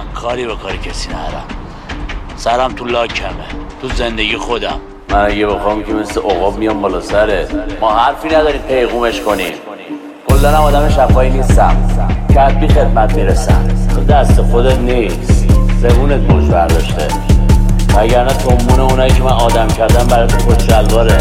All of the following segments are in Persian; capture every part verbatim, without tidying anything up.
کاری به کاری کسی ندارم. سرم تو لاکمه، تو زندگی خودم. من اگه بخوام که مثل عقاب میام بالا سرت. ما حرفی نداریم پیغومش کنیم. کلا هم آدم شفایی نیستم، کتبی خدمت میرسم. تو دست خودت نیست، زبونت موج برداشته، وگرنه تنبون اونایی که من آدم کردم برای تو خود شلواره.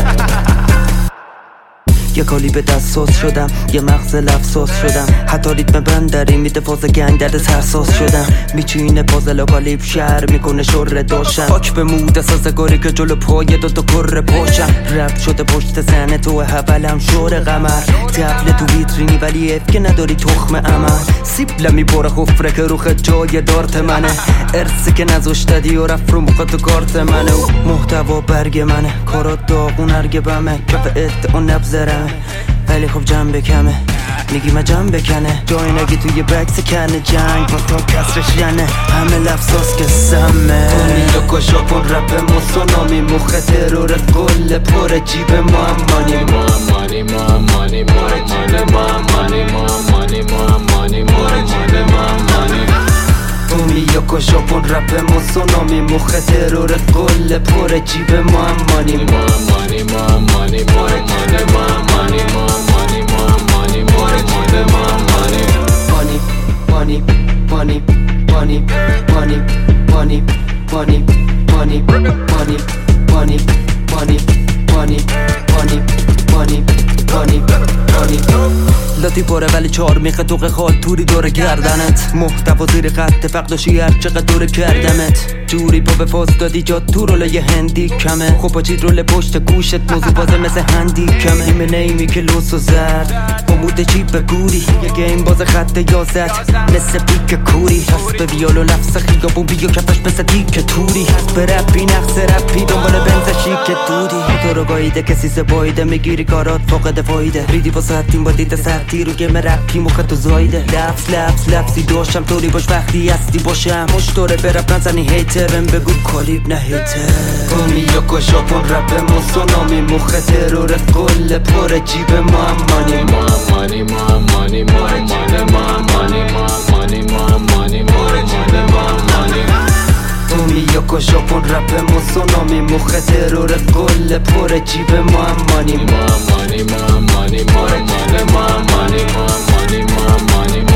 یه کالی به دستاس شدم، یه مغز لفظاس شدم، حتی ریتم بندری میده فاز گنگ درد ترساس شدم. میچینه پازل و کالیب شهر میکنه شر داشتم، خاک به مود سازگاری که جلو پای دوتا کره پاشم. رب شده پشت سنه تو حولم شور قمر، تبل تو ویترینی ولی اف که نداری تخم عمل. سیب لمی باره خفره که رو خد جای دارت منه، ارسی که نزوش دادی و رفت رو مخواد تو کارت منه. و محتوا برگ منه، کارات داغون هرگه بمه، کف ات اون نبزرم ولی خب جنبه کمه. میگی من جنبه کنه جای نگی توی بکس کنه، جنگ با تا کسرش ینه، همه لفظاست که سمه. دنیا کشا کن رپ موسونامی، مخ ترور قل پر جیب ما مانی ما مانی ما مانی ما مانی ما مانی ما مانی ما مانی ما مانی ما مانی. دنیا کشا کن رپ موسونامی، مخ ترور قل پر جیب ما مانی ما مانی ما مانی ما مانی ما مانی ما مانی ما مانی ما مانی ما مانی. Money, money, money, money, money, money, money, money, money, money, money, money, money, money, money, money. لاتی پاره ولی چار میخه توق خال توری دوره گردنت، محتوا زیر خط فقد و شیعر چقدر دوره کردمت. جوری پا به فاز دادی جا تو روله یه هندی کمه، خب چید رول پشت گوشت موضوع بازه مثل هندی کمه. نیمه نیمی که لوس و زرد با مود چیپ گوری، یه گیم باز خط یازد مثل پیک کوری. هست به ویال و لفظ خیابون بیا کفش مثل دیک توری، هست به رپی نقص رپی دنبال بنز شیک دودی. تو رو گاییده کسی زبایده میگیری کارات فاقد فایده، ریدی با ساعتیم با دیده سرتی رو گم رپی مخ تو زایده. لفظ لفظ لفظی داشتم طوری باش وقتی هستی باشم، مشتوره برپ نزنی هیترم بگو کالیب نه هیتر. گمی یا کشا کن رپ موسونامی، مخ ترور قل پر جیب ما مانی ما مانی ما مانی ما مانی ما مانی ما مانی ما مانی ما مانی ما مانی. گمی یا کشا کن رپ موسونامی، مخ ترور قل پر جیب ما مانی ما مانی ما مانی ما مانی ما مانی ما مانی ما مانی ما